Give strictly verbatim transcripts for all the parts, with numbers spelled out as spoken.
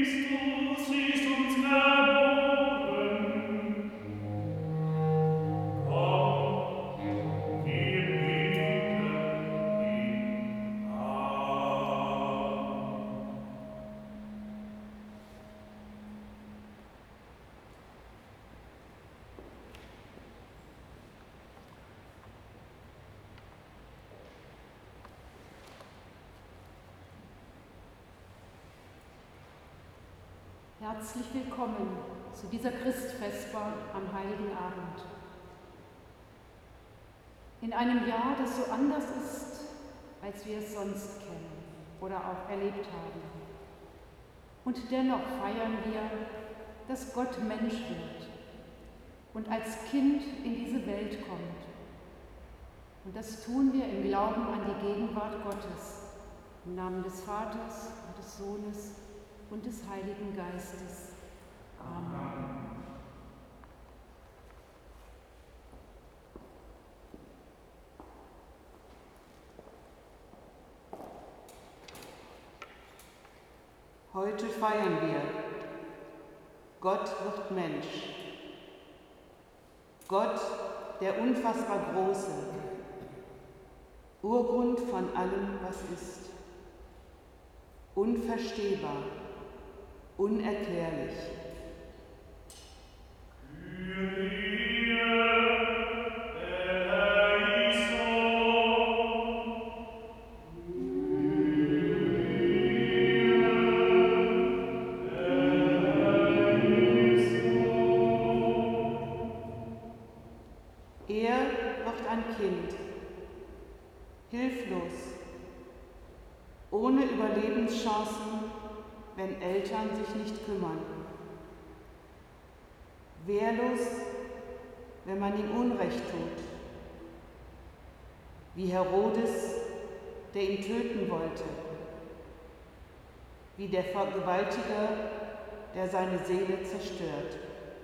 Herzlich willkommen zu dieser Christfesper am Heiligen Abend. In einem Jahr, das so anders ist, als wir es sonst kennen oder auch erlebt haben. Und dennoch feiern wir, dass Gott Mensch wird und als Kind in diese Welt kommt. Und das tun wir im Glauben an die Gegenwart Gottes, im Namen des Vaters und des Sohnes und des Heiligen Geistes. Amen. Heute feiern wir, Gott wird Mensch. Gott, der unfassbar Große, Urgrund von allem, was ist. Unverstehbar, unerklärlich. Er wird ein Kind, hilflos, ohne Überlebenschancen, wenn Eltern sich nicht kümmern. Wehrlos, wenn man ihm Unrecht tut. Wie Herodes, der ihn töten wollte. Wie der Vergewaltiger, der seine Seele zerstört.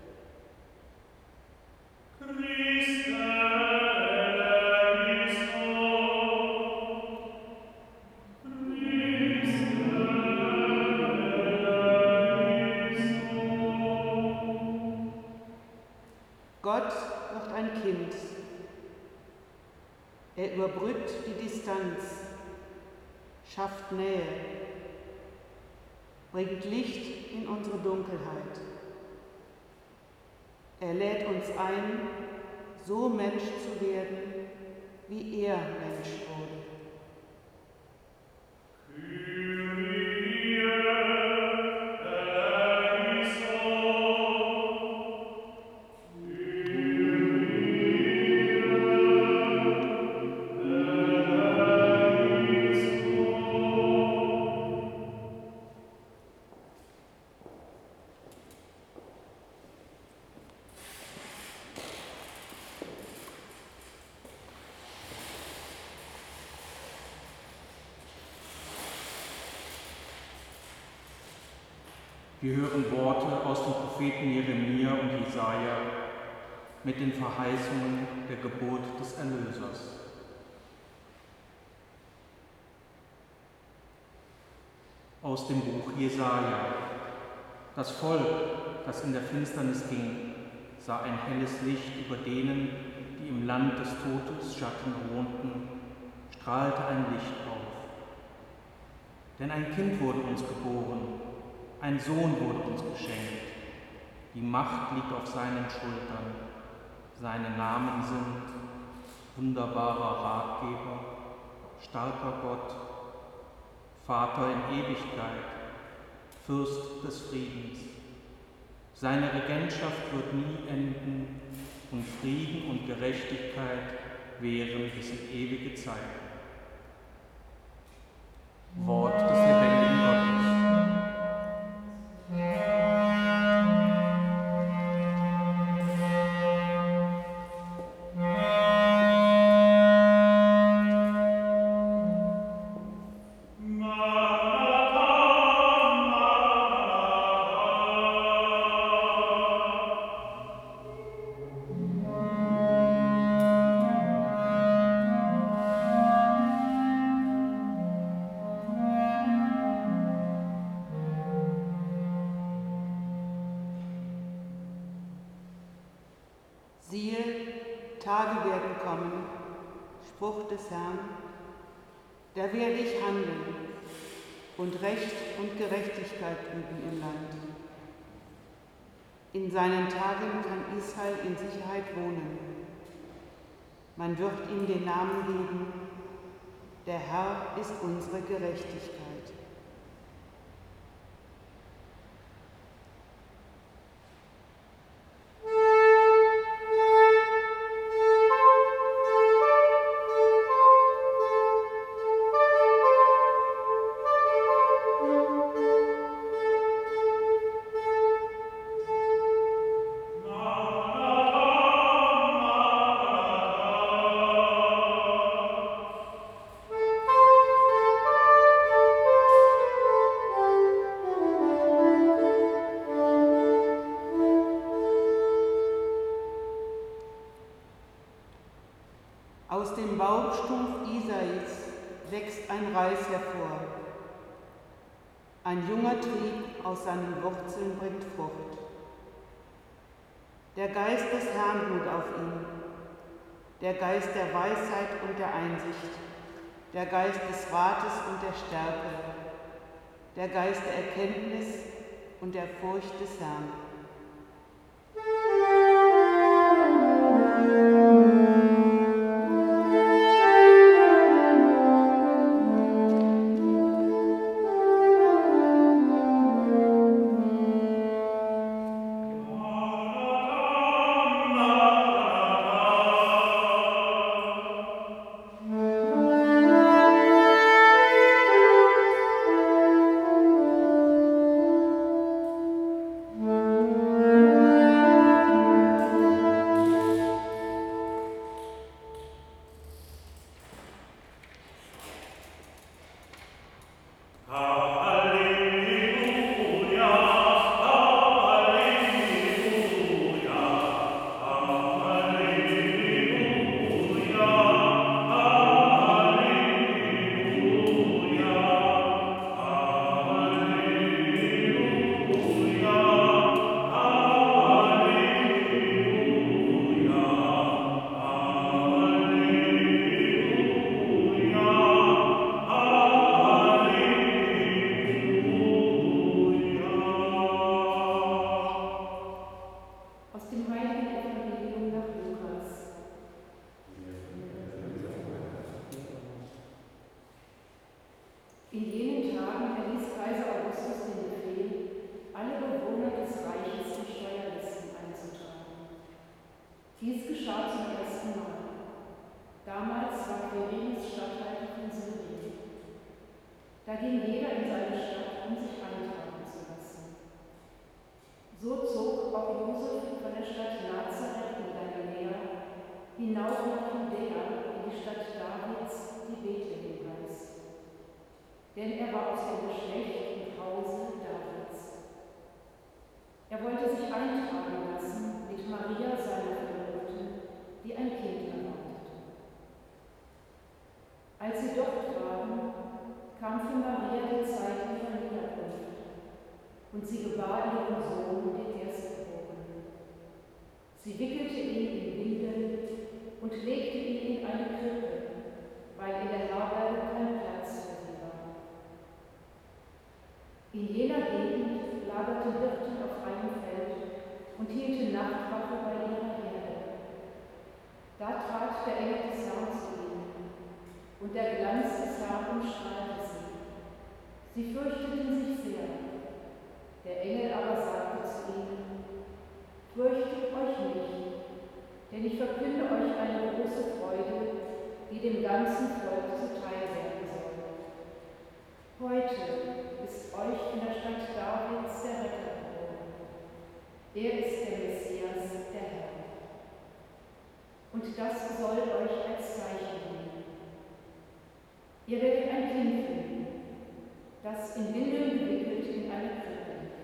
Gott wird ein Kind. Er überbrückt die Distanz, schafft Nähe, bringt Licht in unsere Dunkelheit. Er lädt uns ein, so Mensch zu werden, wie er Mensch wurde. Wir hören Worte aus den Propheten Jeremia und Jesaja mit den Verheißungen der Geburt des Erlösers. Aus dem Buch Jesaja. Das Volk, das in der Finsternis ging, sah ein helles Licht. Über denen, die im Land des Todes Schatten wohnten, strahlte ein Licht auf. Denn ein Kind wurde uns geboren, ein Sohn wurde uns geschenkt. Die Macht liegt auf seinen Schultern. Seine Namen sind wunderbarer Ratgeber, starker Gott, Vater in Ewigkeit, Fürst des Friedens. Seine Regentschaft wird nie enden und Frieden und Gerechtigkeit währen bis in ewige Zeit. Wort des lebendigen Gottes. Amen. Tage werden kommen, Spruch des Herrn, da werde ich handeln und Recht und Gerechtigkeit üben im Land. In seinen Tagen kann Israel in Sicherheit wohnen. Man wird ihm den Namen geben, der Herr ist unsere Gerechtigkeit. Aus dem Bauchstumpf Isais wächst ein Reis hervor. Ein junger Trieb aus seinen Wurzeln bringt Frucht. Der Geist des Herrn ruht auf ihm, der Geist der Weisheit und der Einsicht, der Geist des Rates und der Stärke, der Geist der Erkenntnis und der Furcht des Herrn. In jenen Tagen erließ Kaiser Augustus den Befehl, alle Bewohner des Reiches in Steuerlisten einzutragen. Dies geschah zum ersten Mal. Damals war Quirinius Statthalter von Syrien. Da ging jeder in seine Stadt, um sich eintragen zu lassen. So zog auch Josef von der Stadt Nazareth in Galiläa hinauf nach Judäa in die Stadt Davids, die Bethlehem heißt. Denn er war aus dem Geschlecht und Hause Davids. Er wollte sich eintragen lassen mit Maria, seiner Verlobten, die ein Kind erwartete. Als sie dort waren, kam für Maria die Zeit ihrer Niederkunft, und sie gebar ihren Sohn, den Erstgeborenen. Sie wickelte ihn in Windeln und legte ihn in eine Krippe, weil in der Herberge kein Platz für sie war. In jener Gegend lagerten Hirten auf freiem Feld und hielten Nachtwache bei ihrer Herde. Da trat der Engel des Herrn zu ihnen, und der Glanz des Herrn umstrahlte sie. Sie fürchteten sich sehr. Der Engel aber sagte zu ihnen: Fürchtet euch nicht, denn ich verkünde euch eine große Freude, die dem ganzen Volk zuteil werden soll. Heute ist euch in der Stadt Davids der Retter geboren. Er ist der Messias, der Herr. Und das soll euch als Zeichen dienen. Ihr werdet ein Kind finden, das in Windeln gewickelt in eine Krippe liegt.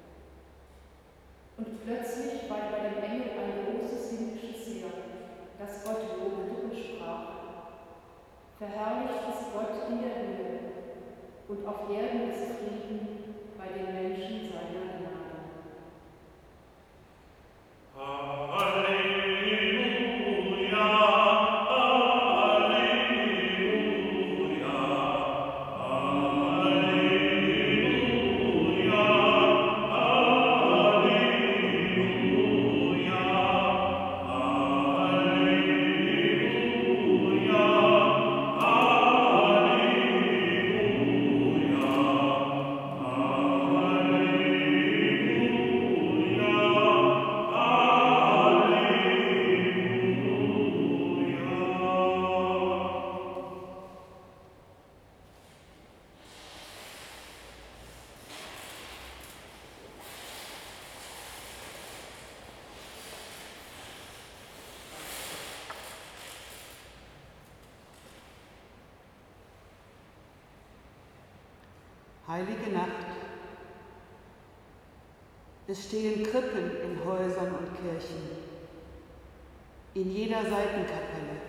Und plötzlich war bei dem Engel ein großes himmlisches Heer, das Gott lobte und sprach: Verherrlicht ist Gott in der Höhe, und auf Erden ist Frieden bei den Menschen seiner Gnade. Halleluja. Heilige Nacht. Es stehen Krippen in Häusern und Kirchen, in jeder Seitenkapelle.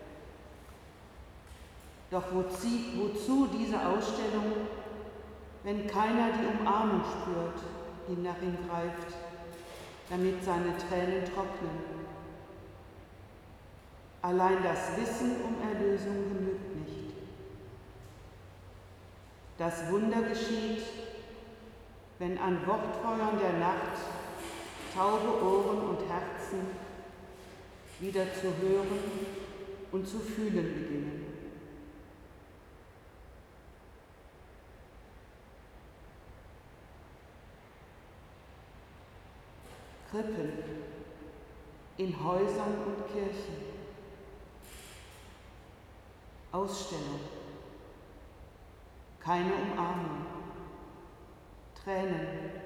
Doch wozu, wozu diese Ausstellung, wenn keiner die Umarmung spürt, die nach ihm greift, damit seine Tränen trocknen? Allein das Wissen um Erlösung genügt nicht. Das Wunder geschieht, wenn an Wortfeuern der Nacht taube Ohren und Herzen wieder zu hören und zu fühlen beginnen. Krippen in Häusern und Kirchen. Ausstellung. Keine Umarmung. Tränen.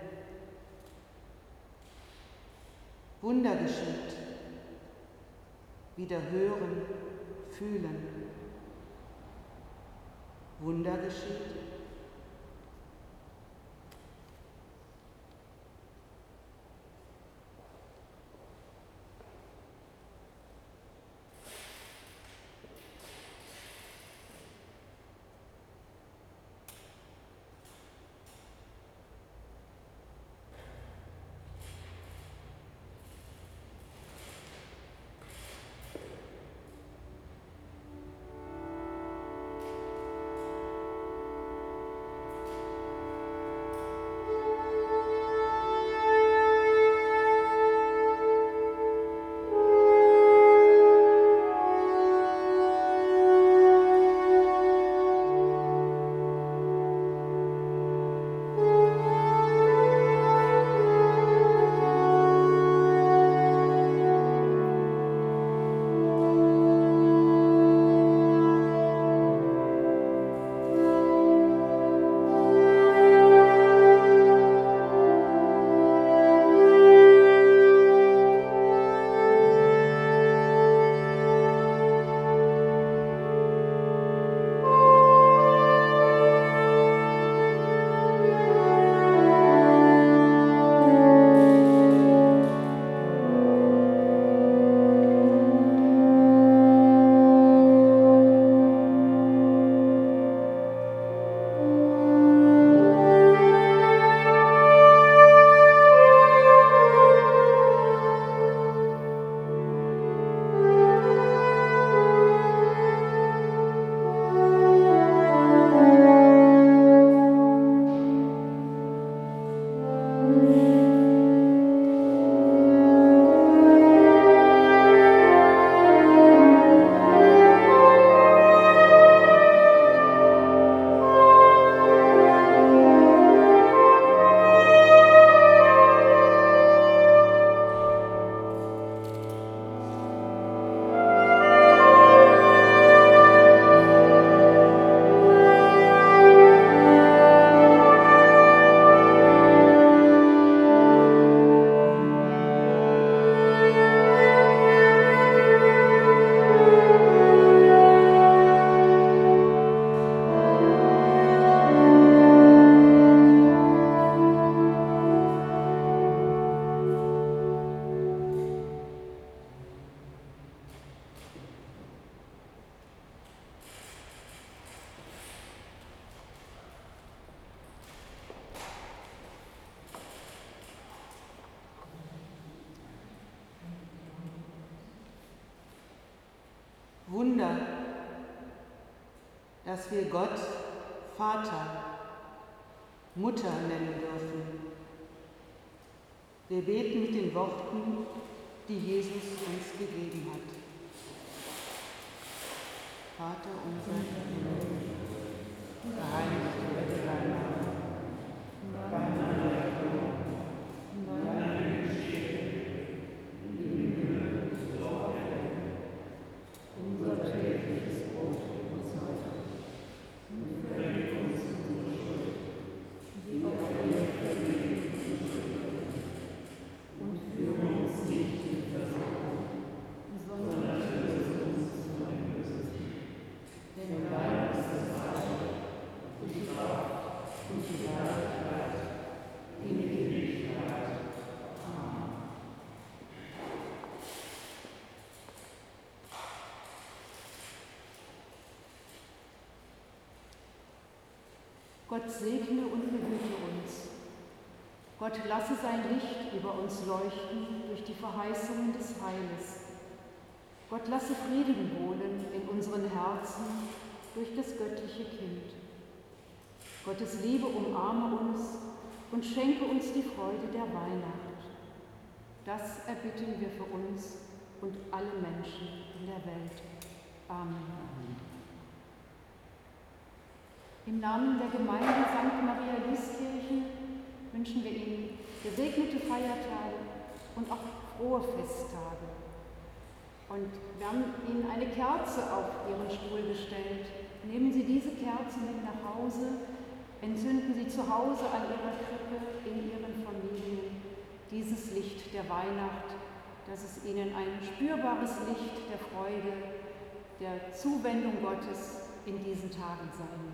Wunder geschieht. Wieder hören, fühlen. Wunder geschieht. Wunder, dass wir Gott Vater, Mutter nennen dürfen. Wir beten mit den Worten, die Jesus uns gegeben hat. Vater unser im Himmel, geheiligt werde dein Name, dein Name komme, dein Wille geschehe, wie im Himmel so auf Erden. Unser tägliches Brot gib uns heute und vergib uns unsere Schuld, wie auch wir vergeben unseren Schuldigern. Und führe uns nicht in Versuchung, sondern erlöse uns von dem Bösen. Denn dein ist das Reich und die Kraft und Gott segne und behüte uns. Gott lasse sein Licht über uns leuchten durch die Verheißungen des Heiles. Gott lasse Frieden wohnen in unseren Herzen durch das göttliche Kind. Gottes Liebe umarme uns und schenke uns die Freude der Weihnacht. Das erbitten wir für uns und alle Menschen in der Welt. Amen. Im Namen der Gemeinde Sankt Maria Lieskirchen wünschen wir Ihnen gesegnete Feiertage und auch frohe Festtage. Und wir haben Ihnen eine Kerze auf Ihren Stuhl gestellt. Nehmen Sie diese Kerze mit nach Hause, entzünden Sie zu Hause an Ihrer Krippe, in Ihren Familien dieses Licht der Weihnacht, dass es Ihnen ein spürbares Licht der Freude, der Zuwendung Gottes in diesen Tagen sein wird.